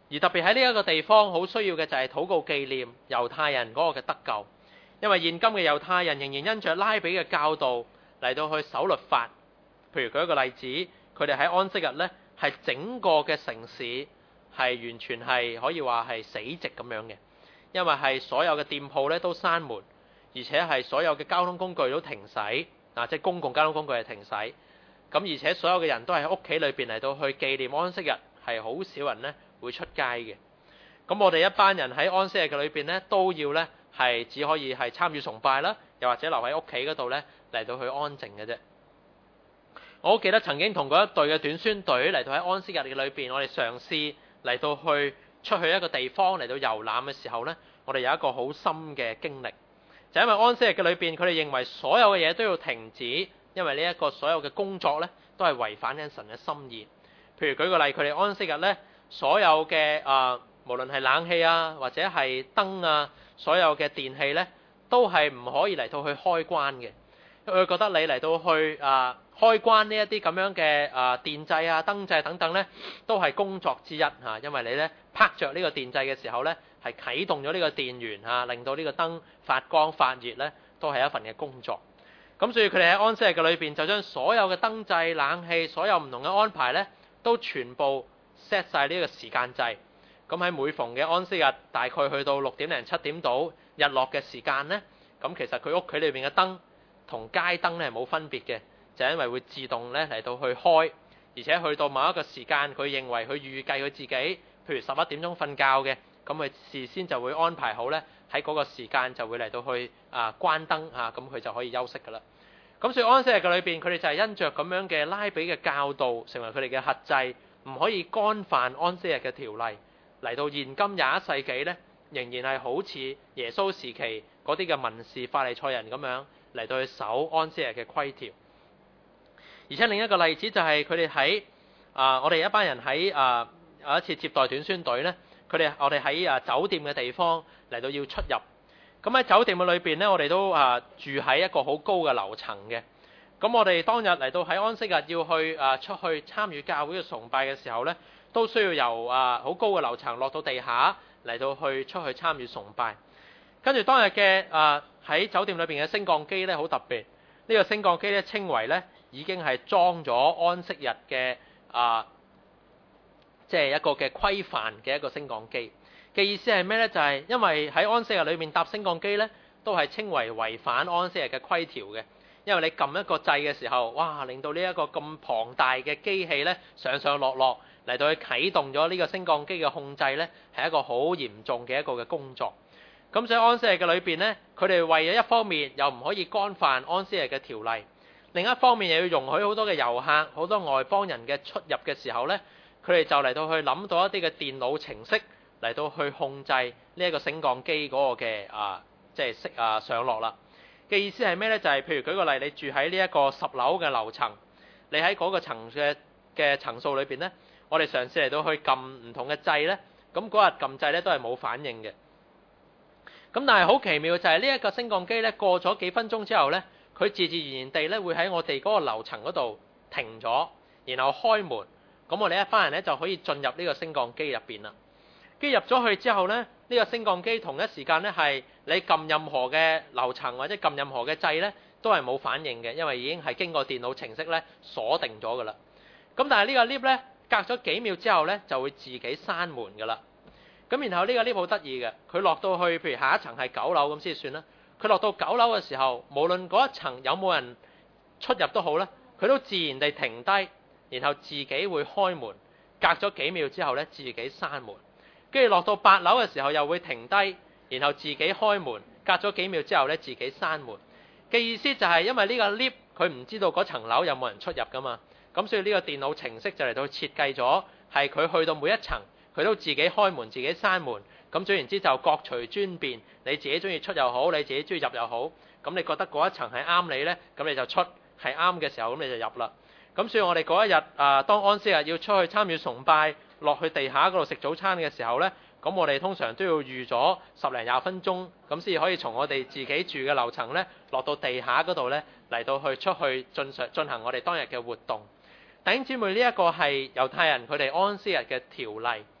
而特別喺呢一個地方好需要嘅就係禱告紀念猶太人嗰個嘅得救，因為現今嘅猶太人仍然因着拉比嘅教導嚟到去守律法。譬如舉一個例子，佢哋喺安息日呢，係整個嘅城市係完全係可以話係死寂咁樣嘅，因為係所有嘅店鋪咧都閂門，而且係所有嘅交通工具都停駛，啊，即係公共交通工具係停駛。咁而且所有嘅人都喺屋企裏邊嚟到去紀念安息日，係好少人呢會出街嘅。咁我哋一班人喺安息日嘅裏邊呢，都要呢係只可以係參與崇拜啦，又或者留喺屋企嗰度呢嚟到去安靜嘅啫。我好記得曾經同嗰一隊嘅短宣隊嚟到喺安息日嘅裏邊，我哋嘗試嚟到去出去一個地方嚟到遊覽嘅時候呢，我哋有一個好深嘅經歷，就因為安息日嘅裏邊，佢哋認為所有嘅嘢都要停止，因為呢一個所有嘅工作呢都係違反緊神嘅心意。譬如舉個例，佢哋安息日呢，所有嘅啊、呃，無論係冷氣啊，或者係燈啊，所有嘅電器呢，都係唔可以嚟到去開關嘅。佢覺得你嚟到去啊、呃、開關呢一啲咁樣嘅啊、呃、電掣啊燈掣等等呢，都係工作之一嚇、啊，因為你呢拍着呢個電掣嘅時候呢，係啟動咗呢個電源嚇、啊，令到呢個燈發光發熱呢，都係一份嘅工作。咁所以佢哋喺安息日嘅裏邊，就將所有嘅燈掣、冷氣、所有唔同嘅安排呢，都全部 set 晒呢個時間掣。咁喺每逢嘅安息日，大概去到六點零七點到日落嘅時間呢，咁其實佢屋企裏邊嘅燈同街燈咧係冇分別嘅，就係因為會自動咧嚟到去開，而且去到某一個時間，佢認為佢預計佢自己，譬如十一點鐘瞓覺嘅，咁佢事先就會安排好咧喺嗰個時間就會嚟到去啊關燈啊，咁佢就可以休息噶啦。咁所以安息日嘅裏邊，佢哋就係因着咁樣嘅拉比嘅教導，成為佢哋嘅轄制，唔可以干犯安息日嘅條例。嚟到現今廿一世紀咧，仍然係好似耶穌時期嗰啲嘅文士法利賽人咁樣嚟到去守安息日嘅規條。而且另一個例子就係佢哋喺啊，我哋一班人喺啊有一次接待短宣隊咧，佢哋我哋喺啊酒店嘅地方嚟到要出入。咁喺酒店嘅裏邊咧，我哋都啊住喺一個好高嘅樓層嘅。咁我哋當日嚟到喺安息日要去啊出去參與教會嘅崇拜嘅時候咧，都需要由啊好高嘅樓層落到地下嚟到去出去參與崇拜。跟住當日嘅啊喺酒店裏邊嘅升降機咧好特別，呢個升降機咧稱為咧已經係裝咗安息日嘅啊，即係一個嘅規範嘅一個升降機嘅意思係咩咧？就係因為喺安息日裏面搭升降機咧，都係稱為違反安息日嘅規條嘅。因為你撳一個掣嘅時候，哇，令到呢一個咁龐大嘅機器咧上上落落嚟到去啟動咗呢個升降機嘅控制咧，係一個好嚴重嘅一個嘅工作。咁所以安息日嘅裏邊咧，佢哋為咗一方面又唔可以干犯安息日嘅條例，另一方面又要容許好多嘅遊客、好多外邦人嘅出入嘅時候咧，佢哋就嚟到去諗到一啲嘅電腦程式嚟到去控制呢一個升降機嗰個嘅啊，即係識啊上落啦。嘅意思係咩咧？就係、是、譬如舉個例，你住喺呢一個十樓嘅樓層，你喺嗰個層嘅嘅層數裏邊咧，我哋嘗試嚟到去撳唔同嘅掣咧，咁嗰日撳掣咧都係冇反應嘅。咁但係好奇妙就係呢一個升降機咧，過咗幾分鐘之後咧，佢自自然然地咧會喺我哋嗰個樓層嗰度停咗，然後開門，咁我哋一班人咧就可以進入呢個升降機入邊啦。跟住入咗去之後咧，呢、呢個升降機同一時間咧係你撳任何嘅樓層或者撳任何嘅掣咧，都係冇反應嘅，因為已經係經過電腦程式咧鎖定咗噶啦。咁但係呢個 lift 咧隔咗幾秒之後咧就會自己閂門噶啦。咁然後呢個 lift 好得意嘅，佢落到去譬如下一層係九樓咁先算啦。佢落到九樓嘅時候，無論嗰一層有冇人出入都好咧，佢都自然地停低，然後自己會開門。隔咗幾秒之後咧，自己閂門。跟住落到八樓嘅時候又會停低，然後自己開門，隔咗幾秒之後咧自己閂門嘅意思就係因為呢個 lift 佢唔知道嗰層樓有冇人出入噶嘛，咁所以呢個電腦程式就嚟到設計咗係佢去到每一層佢都自己開門自己閂門，咁總言之就各隨尊便，你自己中意出又好，你自己中意入又好，咁你覺得嗰一層係啱你呢，咁你就出，係啱嘅時候咁你就入啦。咁所以我哋嗰一日啊，當安息日要出去參與崇拜，落去地下嗰度食早餐嘅時候呢，咁我哋通常都要預咗十零廿分鐘，咁先可以從我哋自己住嘅樓層呢落到地下嗰度呢，嚟到去出去進上進行我哋當日嘅活動。弟兄姊妹，呢一個係猶太人佢哋安息日嘅條例。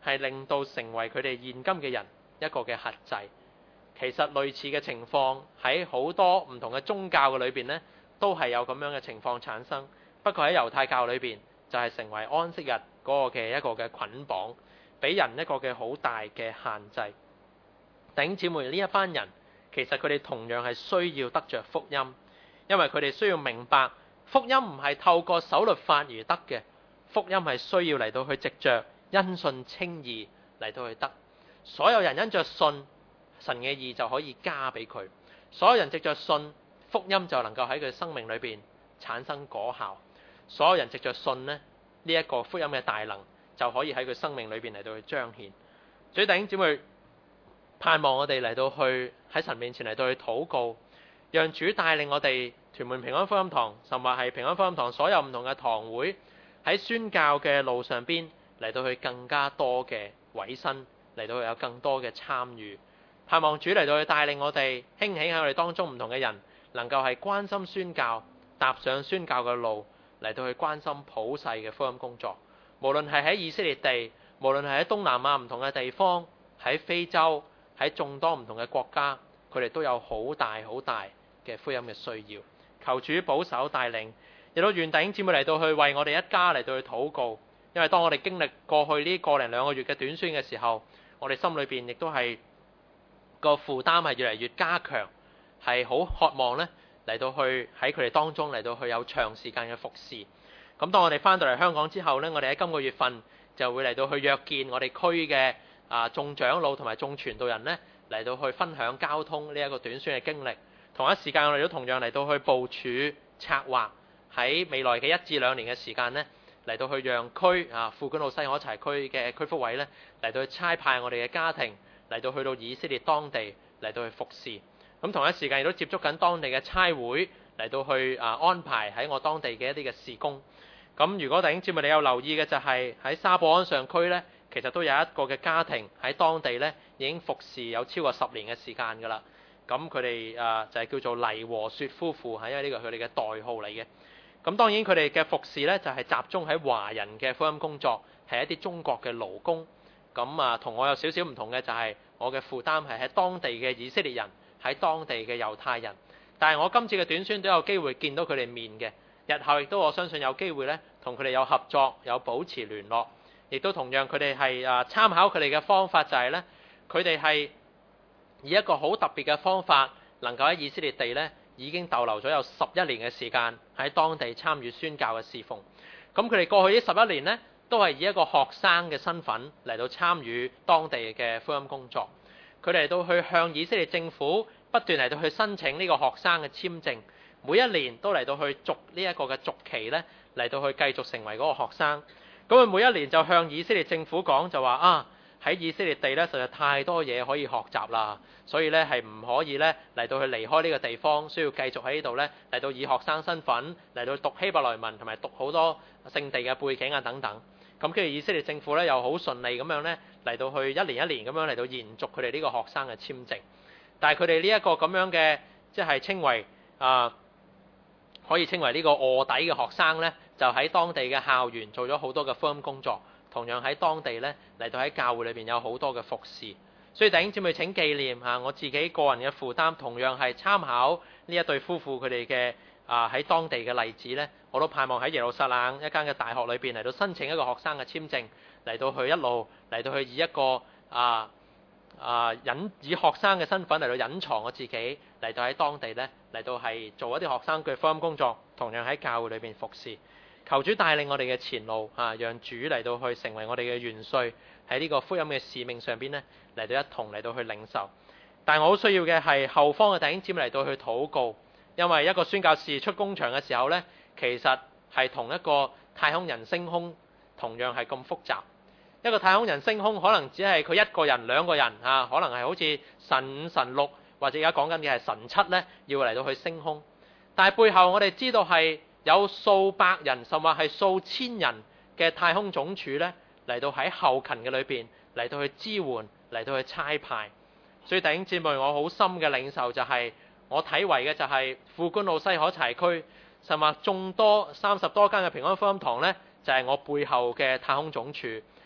係令到成為佢哋現今嘅人一個嘅轄制。其實類似嘅情況喺好多唔同嘅宗教嘅裏邊呢，都係有咁樣嘅情況產生。不過喺猶太教裏邊就係成為安息日嗰個嘅一個嘅捆綁，俾人一個嘅好大嘅限制。弟兄姊妹，呢一班人其實佢哋同樣係需要得着福音，因為佢哋需要明白福音唔係透過守律法而得嘅，福音係需要嚟到去藉着因信稱義嚟到去得。所有人因着信，神嘅義就可以加俾佢；所有人藉着信，福音就能夠喺佢生命裏邊產生果效。所有人藉着信呢，呢、這、一個福音嘅大能就可以喺佢生命裏邊嚟到去彰顯。所以弟兄姊妹，盼望我哋嚟到去喺神面前嚟到去禱告，讓主帶領我哋屯門平安福音堂，甚或係平安福音堂所有唔同嘅堂會喺宣教嘅路上邊嚟到去更加多嘅委身，嚟到去有更多嘅參與。盼望主嚟到去帶領我哋興起喺我哋當中唔同嘅人，能夠係關心宣教，踏上宣教嘅路，嚟到去關心普世嘅福音工作。無論係喺以色列地，無論係喺東南亞唔同嘅地方，喺非洲，喺眾多唔同嘅國家，佢哋都有好大好大嘅福音嘅需要。求主保守帶領，亦都願弟兄姊妹嚟到去為我哋一家嚟到去禱告。因為當我哋經歷過去呢個零兩個月嘅短宣嘅時候，我哋心裏邊亦都係個負擔係越嚟越加強，係好渴望呢嚟到去喺佢哋當中嚟到去有長時間嘅服侍。咁當我哋翻到嚟香港之後呢，我哋喺今個月份就會嚟到去約見我哋區嘅啊眾長老同埋眾傳道人呢，嚟到去分享交通呢一個短宣嘅經歷。同一時間我哋都同樣嚟到去部署策劃喺未來嘅一至兩年嘅時間呢，嚟到去讓區啊富管路西可柴區嘅區福委呢，嚟到去差派我哋嘅家庭嚟到去到以色列當地嚟到去服侍。咁同一時間亦都接觸緊當地嘅差會嚟到去啊安排喺我當地嘅一啲嘅事工。咁如果弟兄姊妹你有留意嘅就係喺沙布安上區呢，其實都有一個嘅家庭喺當地呢已經服侍有超過十年嘅時間㗎啦。咁佢哋啊就係叫做黎和雪夫婦，係因為呢個佢哋嘅代號嚟嘅。咁當然佢哋嘅服侍呢，就係集中喺華人嘅福音工作，係一啲中國嘅勞工。咁啊同我有少少唔同嘅就係我嘅負擔係喺當地嘅以色列人，喺當地嘅猶太人。但係我今次嘅短宣都有機會見到佢哋面嘅，日後亦都我相信有機會呢，同佢哋有合作，有保持聯絡。亦都同樣佢哋係啊參考佢哋嘅方法就係呢，佢哋係以一個好特別嘅方法，能夠喺以色列地呢已經逗留咗有十一年嘅時間喺當地參與宣教嘅侍奉。咁佢哋過去呢十一年呢，都係以一個學生嘅身份嚟到參與當地嘅福音工作。佢哋嚟到去向以色列政府不斷嚟到去申請呢個學生嘅簽證，每一年都嚟到去續呢一個嘅續期呢，嚟到去繼續成為嗰個學生。咁佢每一年就向以色列政府講就話啊，喺以色列地呢，實在太多嘢可以學習啦，所以呢係唔可以呢嚟到去離開呢個地方，需要繼續喺呢度呢嚟到以學生身份嚟到讀希伯來文同埋讀好多聖地嘅背景啊等等。咁跟住以色列政府呢又好順利咁樣呢嚟到去一年一年咁樣嚟到延續佢哋呢個學生嘅簽證。但係佢哋呢一個咁樣嘅即係稱為啊、呃、可以稱為呢個臥底嘅學生呢，就喺當地嘅校園做咗好多嘅福音工作，同樣喺當地呢嚟到喺教會裏邊有好多嘅服侍。所以弟兄姊妹請紀念嚇，我自己個人嘅負擔同樣係參考呢一對夫婦佢哋嘅啊喺當地嘅例子呢，我都盼望喺耶路撒冷一間嘅大學裏邊嚟到申請一個學生嘅簽證，嚟到去一路嚟到去以一個啊啊隱以學生嘅身份嚟到隱藏我自己，嚟到喺當地呢嚟到係做一啲學生嘅福音工作，同樣喺教會裏邊服侍。求主帶領我哋嘅前路啊，讓主嚟到去成為我哋嘅元帥，喺呢個福音嘅使命上邊呢，嚟到一同嚟到去領受。但係我好需要嘅係後方嘅弟兄姊妹嚟到去禱告，因為一個宣教士出工場嘅時候呢，其實係同一個太空人升空同樣係咁複雜。一個太空人升空可能只係佢一個人兩個人啊，可能係好似神五神六或者而家講緊嘅係神七呢，要嚟到去升空。但係背後我哋知道係有數百人甚至係數千人嘅太空總署呢，嚟到喺後勤嘅裏邊嚟到去支援，嚟到去差派。所以弟兄姊妹，我好深嘅領受就係、是、我睇為嘅就係富官路西可柴區，甚至眾多三十多間嘅平安福音堂呢，就係、是、我背後嘅太空總署，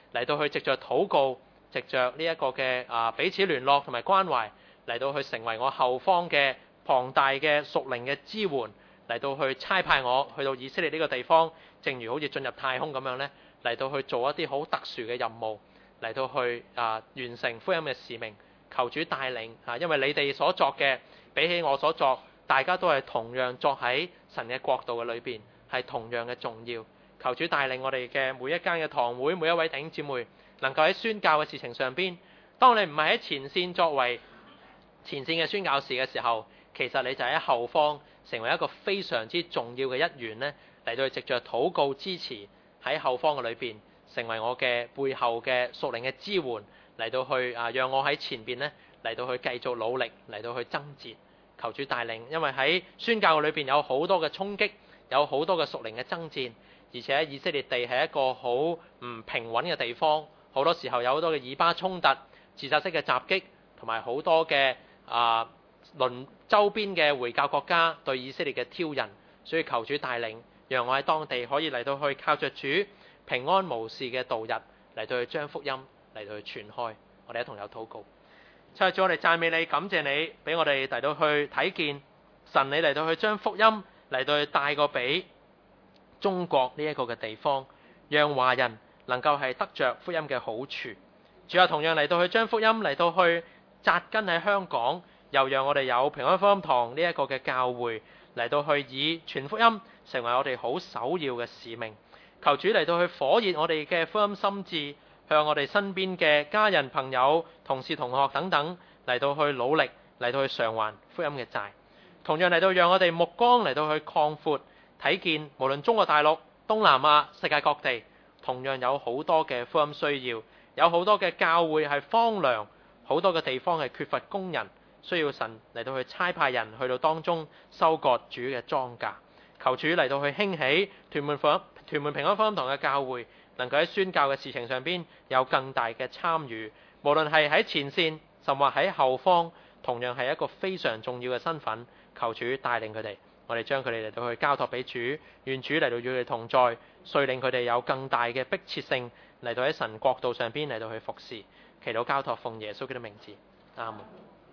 嚟到去藉着禱告，藉着呢一個嘅啊彼此聯絡同埋關懷，嚟到去成為我後方嘅龐大嘅屬靈嘅支援，嚟到去差派我去到以色列呢個地方，正如好似進入太空咁樣呢，嚟到去做一啲好特殊嘅任務，嚟到去啊完成福音嘅使命。求主帶領啊，因為你哋所作嘅比起我所作，大家都係同樣作喺神嘅國度嘅裏邊，係同樣嘅重要。求主帶領我哋嘅每一間嘅堂會，每一位弟兄姊妹，能夠喺宣教嘅事情上邊，當你唔係喺前線作為前線嘅宣教士嘅時候，其實你就喺後方成為一個非常之重要嘅一員呢，嚟到去藉着禱告支持喺後方嘅裏邊，成為我嘅背後嘅屬靈嘅支援，嚟到去啊，讓我喺前邊呢，嚟到去繼續努力，嚟到去爭戰。求主帶領，因為喺宣教嘅裏邊有好多嘅衝擊，有好多嘅屬靈嘅爭戰，而且以色列地係一個好唔平穩嘅地方，好多時候有好多嘅以巴衝突、自殺式嘅襲擊，同埋好多嘅啊鄰周邊嘅回教國家對以色列嘅挑釁，所以求主帶領，讓我喺當地可以嚟到去靠着主平安無事嘅度日，嚟到去將福音嚟到去傳開。我哋一同有禱告。親愛主，我哋讚美你，感謝你俾我哋嚟到去睇見神，你嚟到去將福音嚟到去帶過俾中國呢一個嘅地方，讓華人能夠係得着福音嘅好處。主啊，同樣嚟到去將福音嚟到去紮根喺香港，又讓我哋有平安福音堂呢一個嘅教會嚟到去以傳福音成為我哋好首要嘅使命。求主嚟到去火熱我哋嘅福音心志，向我哋身邊嘅家人、朋友、同事、同學等等嚟到去努力，嚟到去償還福音嘅債。同樣嚟到讓我哋目光嚟到去擴闊，睇見無論中國大陸、東南亞、世界各地，同樣有好多嘅福音需要，有好多嘅教會係荒涼，好多嘅地方係缺乏工人，需要神嚟到去差派人去到當中收割主嘅莊稼。求主嚟到去興起屯門福音屯門平安福音堂嘅教會，能夠喺宣教嘅事情上邊有更大嘅參與，無論係喺前線，甚或喺後方，同樣係一個非常重要嘅身份。求主帶領佢哋，我哋將佢哋嚟到去交託俾主，願主嚟到與佢哋同在，遂令佢哋有更大嘅迫切性嚟到喺神國度上邊嚟到去服侍。祈禱交託奉耶穌基督名字，阿門。